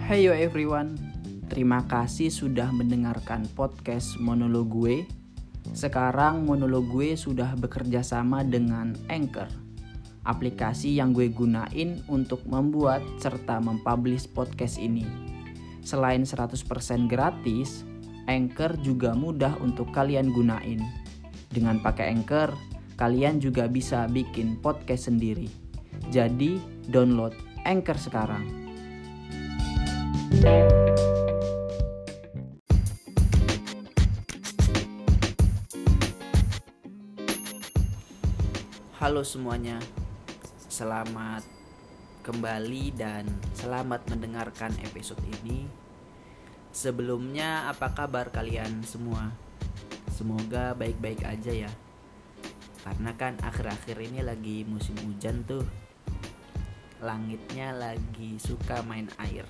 Hey everyone, terima kasih sudah mendengarkan podcast monolog gue. Sekarang monolog gue sudah bekerja sama dengan Anchor, aplikasi yang gue gunain untuk membuat serta mempublish podcast ini. Selain 100% gratis, Anchor juga mudah untuk kalian gunain. Dengan pakai Anchor, kalian juga bisa bikin podcast sendiri. Jadi, download Anchor sekarang. Halo semuanya, selamat kembali dan selamat mendengarkan episode ini. Sebelumnya, apa kabar kalian semua? Semoga baik-baik aja ya. Karena kan akhir-akhir ini lagi musim hujan tuh. Langitnya lagi suka main air.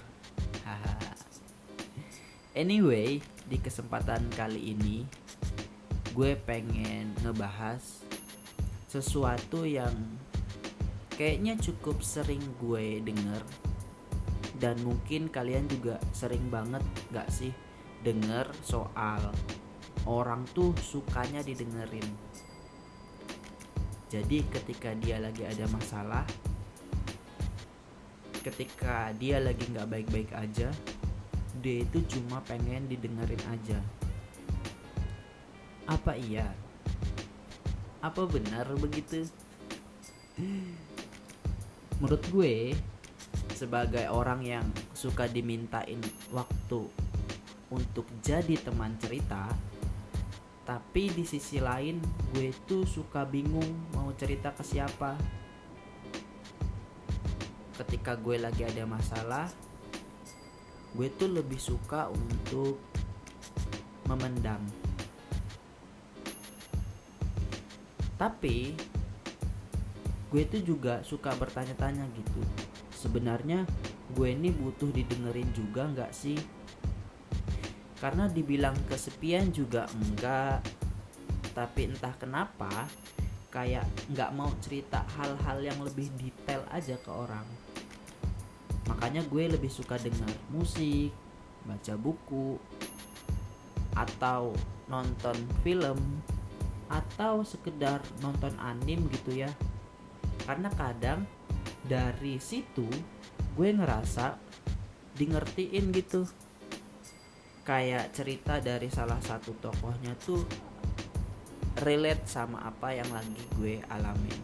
Anyway, di kesempatan kali ini gue pengen ngebahas sesuatu yang kayaknya cukup sering gue denger, dan mungkin kalian juga sering banget gak sih denger soal orang tuh sukanya didengerin. Jadi ketika dia lagi ada masalah, ketika dia lagi gak baik-baik aja, dia itu cuma pengen didengerin aja. Apa iya? Apa benar begitu? Menurut gue, sebagai orang yang suka dimintain waktu untuk jadi teman cerita, tapi di sisi lain gue tuh suka bingung mau cerita ke siapa. Ketika gue lagi ada masalah, gue tuh lebih suka untuk memendam. Tapi gue tuh juga suka bertanya-tanya gitu. Sebenarnya gue ini butuh didengerin juga gak sih? Karena dibilang kesepian juga enggak. Tapi entah kenapa kayak gak mau cerita hal-hal yang lebih detail aja ke orang. Makanya gue lebih suka dengar musik, baca buku, atau nonton film, atau sekedar nonton anime gitu ya. Karena kadang dari situ gue ngerasa dingertiin gitu. Kayak cerita dari salah satu tokohnya tuh relate sama apa yang lagi gue alamin.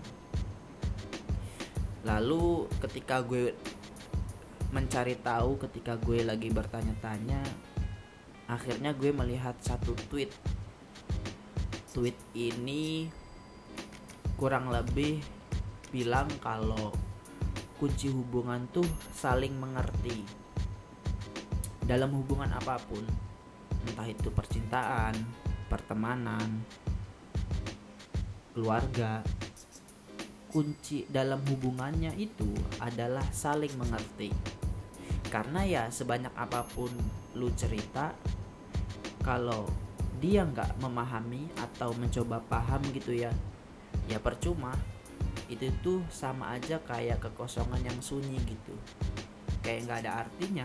Lalu ketika gue mencari tahu, ketika gue lagi bertanya-tanya, akhirnya gue melihat satu tweet. Tweet ini kurang lebih bilang kalau kunci hubungan tuh saling mengerti. Dalam hubungan apapun, entah itu percintaan, pertemanan, keluarga, kunci dalam hubungannya itu adalah saling mengerti. Karena ya sebanyak apapun lu cerita, kalau dia gak memahami atau mencoba paham gitu ya percuma. Itu tuh sama aja kayak kekosongan yang sunyi gitu, kayak gak ada artinya.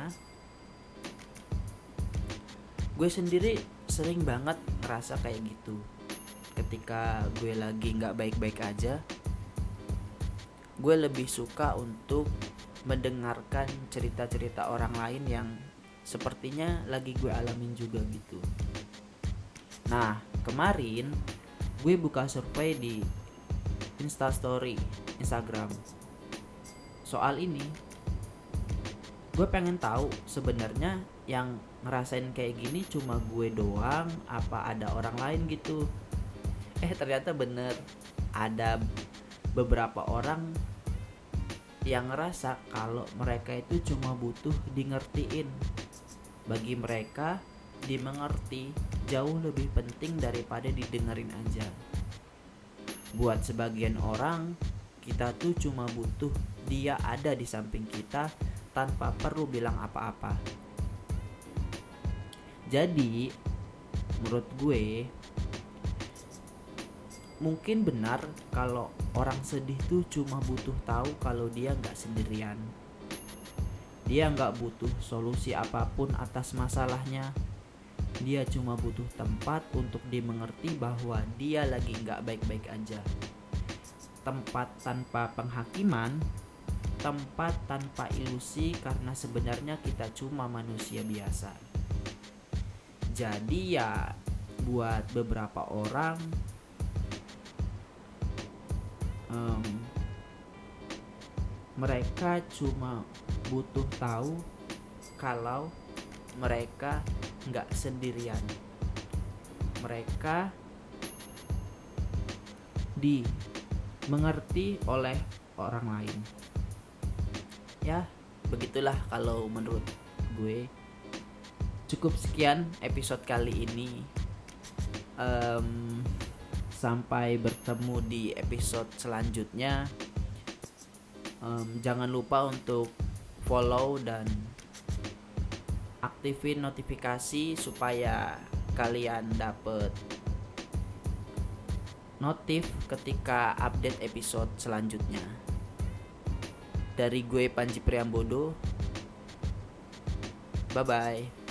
Gue sendiri sering banget ngerasa kayak gitu. Ketika gue lagi gak baik-baik aja, gue lebih suka untuk mendengarkan cerita-cerita orang lain yang sepertinya lagi gue alamin juga gitu. Nah, kemarin gue buka survei di Instastory Instagram soal ini. Gue pengen tahu sebenarnya yang ngerasain kayak gini cuma gue doang apa ada orang lain gitu. Ternyata bener, ada beberapa orang yang ngerasa kalau mereka itu cuma butuh dingertiin. Bagi mereka, dimengerti jauh lebih penting daripada didengerin aja. Buat sebagian orang, kita tuh cuma butuh dia ada di samping kita tanpa perlu bilang apa-apa. Jadi, menurut gue, mungkin benar kalau orang sedih tuh cuma butuh tahu kalau dia gak sendirian. Dia nggak butuh solusi apapun atas masalahnya. Dia cuma butuh tempat untuk dimengerti bahwa dia lagi nggak baik-baik aja. Tempat tanpa penghakiman, tempat tanpa ilusi, karena sebenarnya kita cuma manusia biasa. Jadi ya buat beberapa orang mereka cuma butuh tahu kalau mereka nggak sendirian. Mereka dimengerti oleh orang lain. Ya, begitulah kalau menurut gue. Cukup sekian episode kali ini. Sampai bertemu di episode selanjutnya. Jangan lupa untuk follow dan aktifin notifikasi supaya kalian dapet notif ketika update episode selanjutnya. Dari gue Panji Priambodo. Bye bye.